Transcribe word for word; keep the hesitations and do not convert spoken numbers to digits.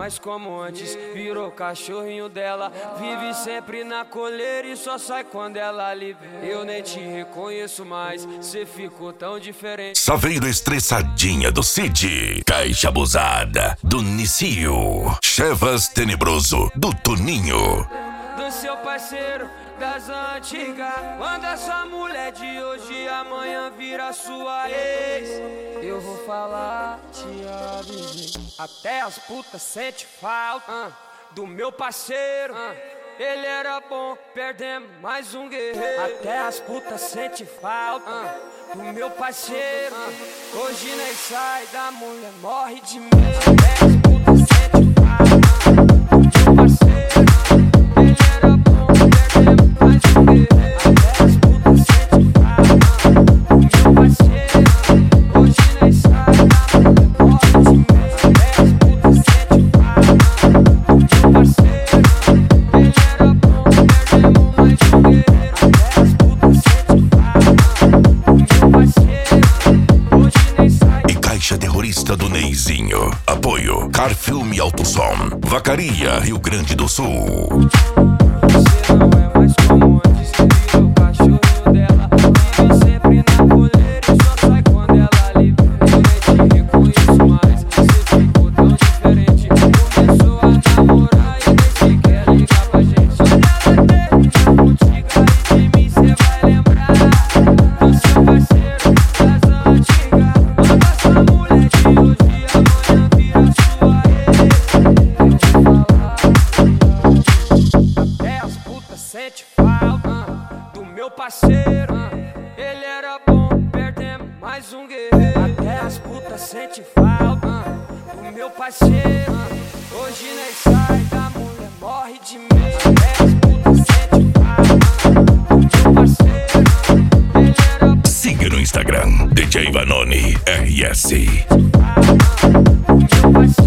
mais como antes. Virou cachorrinho dela, vive sempre na coleira e só sai quando ela livre. Eu nem te reconheço mais, cê ficou tão diferente. Saveiro estressadinha do Cid, Caixa abusada do Nicio, Chevas tenebroso do Toninho. Do seu parceiro das antigas, quando essa mulher de hoje amanhã vira sua ex, eu vou falar, te avisei. Até as putas sente falta uh, do meu parceiro. uh, Ele era bom, perdemos mais um guerreiro. Até as putas sente falta uh, do meu parceiro. uh, Hoje nem sai da mulher, morre de medo. Até as putas sente falta uh, do meu parceiro. Ele era bom, perdemos mais um guerreiro. Até as putas sente falta uh, do meu parceiro. Hoje nem sai da mulher, morre de medo. Terrorista do Neizinho. Apoio Car Filme Alto Som, Vacaria, Rio Grande do Sul. Você não é mais como antes, virou o cachorrinho dela, vive sempre na coleira e só sai quando ela livre. Eu nem te reconheço mais, você ficou tão diferente. Começou a namorar e nem sequer liga pra gente. Olha ela termina contigo e de mim cê vai lembrar do seu parceiro das antigas. Quando essa mulher de hoje amanhã vira sua ex, eu vou falar, até as putas sente falta uh, do meu parceiro. uh, Ele era bom, perdemos mais um guerreiro. Até as putas sente falta uh, do meu parceiro. uh, Hoje nem sai da mulher, morre de medo. Até as putas sente falta uh, do meu parceiro. Ele era bom. Siga no Instagram, D J Vanoni R S. Meu parceiro.